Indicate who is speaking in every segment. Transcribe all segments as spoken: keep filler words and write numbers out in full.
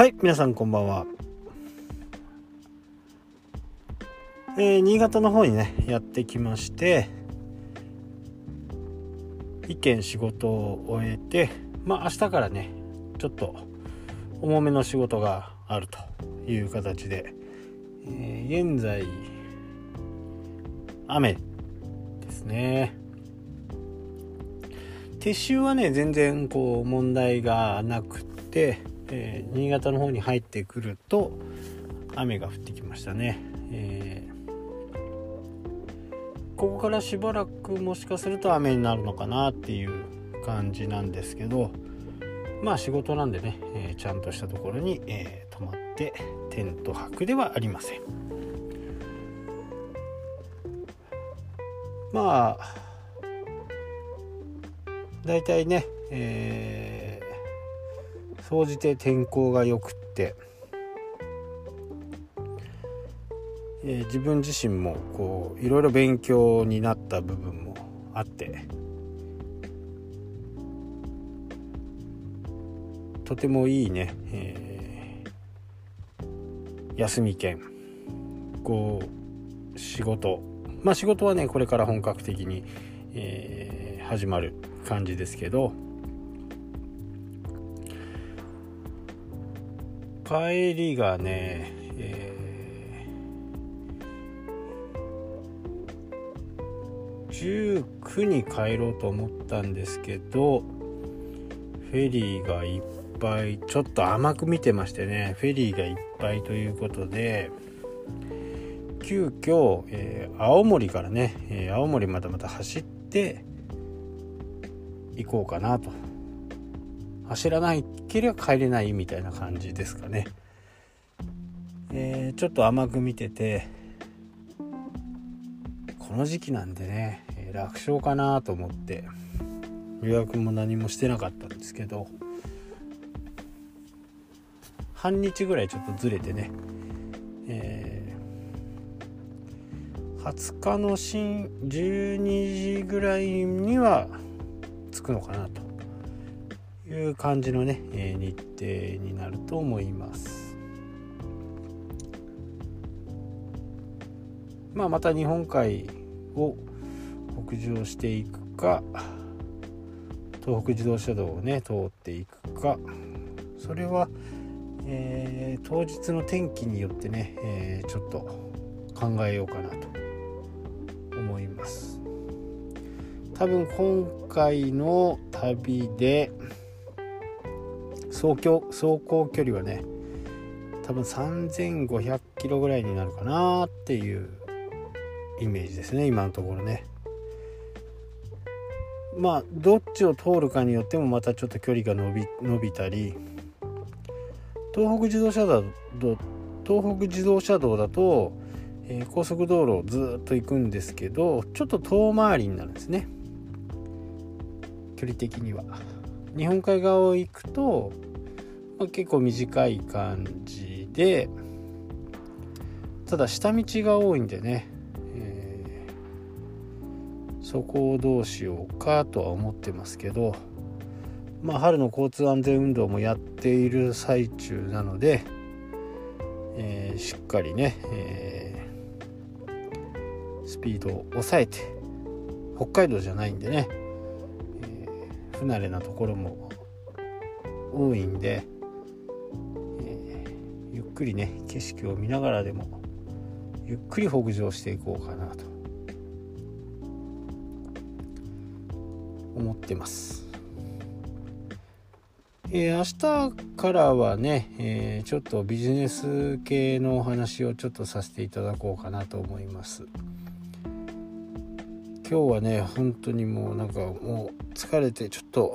Speaker 1: はい、皆さんこんばんは。えー、新潟の方にねやってきまして、一件仕事を終えて、まあ明日からねちょっと重めの仕事があるという形で、えー、現在雨ですね。撤収はね全然こう問題がなくて、えー、新潟の方に入ってくると雨が降ってきましたね。えーここからしばらくもしかすると雨になるのかなっていう感じなんですけど、まあ仕事なんでね、えー、ちゃんとしたところに、えー、泊まってテント泊ではありません。まあだいたいね、えー、総じて天候が良くって、えー、自分自身もこういろいろ勉強になった部分もあって、とてもいいね、えー、休み兼こう仕事、まあ仕事はねこれから本格的に、えー、始まる感じですけど、帰りがね、えーじゅうくに帰ろうと思ったんですけど、フェリーがいっぱい、ちょっと甘く見てましてね、フェリーがいっぱいということで、急遽、えー、青森からね、えー、青森またまた走って行こうかなと。走らないければ帰れないみたいな感じですかね。えー、ちょっと甘く見てて、この時期なんでね、楽勝かなと思って予約も何もしてなかったんですけど、半日ぐらいちょっとずれてね、えー、はつかの深じゅうにじぐらいには着くのかなという感じのね、えー、日程になると思います。まあまた日本海を北上していくか、東北自動車道をね通っていくか、それは、えー、当日の天気によってね、えー、ちょっと考えようかなと思います。多分今回の旅で走行走行距離はね多分さんぜんごひゃくキロぐらいになるかなっていうイメージですね、今のところね。まあどっちを通るかによってもまたちょっと距離が伸び伸びたり、東北自動車道東北自動車道だと、えー、高速道路をずっと行くんですけど、ちょっと遠回りになるんですね、距離的には。日本海側を行くと、まあ、結構短い感じで、ただ下道が多いんでね、そこをどうしようかとは思ってますけど、まあ春の交通安全運動もやっている最中なので、えー、しっかりね、えー、スピードを抑えて、北海道じゃないんでね、えー、不慣れなところも多いんで、えー、ゆっくりね景色を見ながらでもゆっくり北上していこうかなと思ってます。えー、明日からはね、えー、ちょっとビジネス系のお話をちょっとさせていただこうかなと思います。今日はね本当にもうなんかもう疲れてちょっと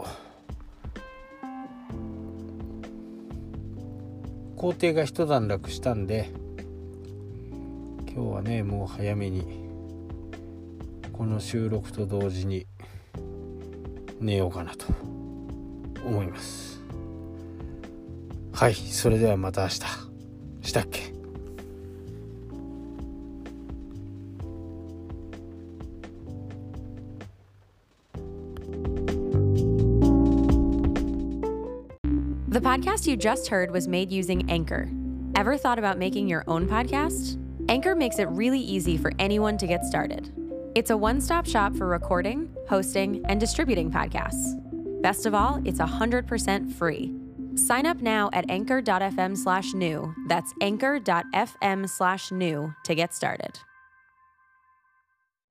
Speaker 1: 工程が一段落したんで、今日はねもう早めにこの収録と同時に寝ようかなと思います。はい、それではまた明日。したっけ？
Speaker 2: The podcast you just heard was made using Anchor. Ever thought about making your own podcast? Anchor makes it really easy for anyone to get started. It's a one-stop shop for recording, hosting, and distributing podcasts. Best of all, it's one hundred percent free. Sign up now at anchor.fm slash new. That's anchor.fm slash new to get started.